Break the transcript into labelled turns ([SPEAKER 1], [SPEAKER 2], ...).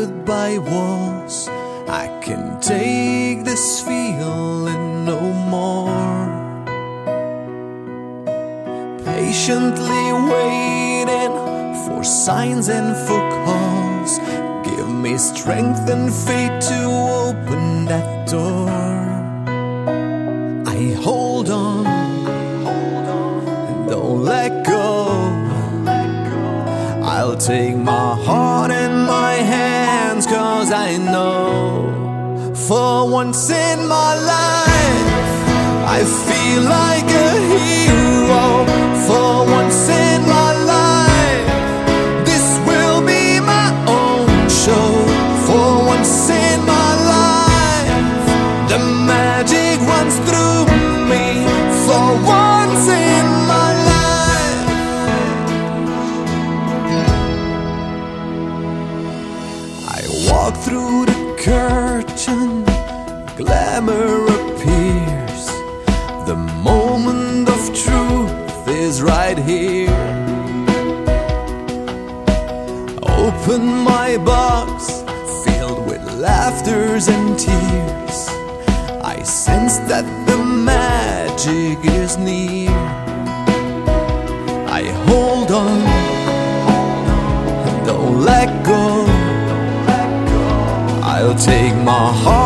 [SPEAKER 1] surrounded by walls. I can take this feeling no more. Patiently waiting for signs and for calls. Give me strength and faith to open that door. I hold on and don't let go. I'll take my heart in my hands, 'cause I know for once in my life I feel like a hero. For once in my life this will be my own show. For once in my life the magic runs through me. For once in my life I walk through the curtain, glamour appears. The moment of truth is right here. Open my box, filled with laughters and tears. I sense that the magic is near. I hold on and don't let go. I'll take my heart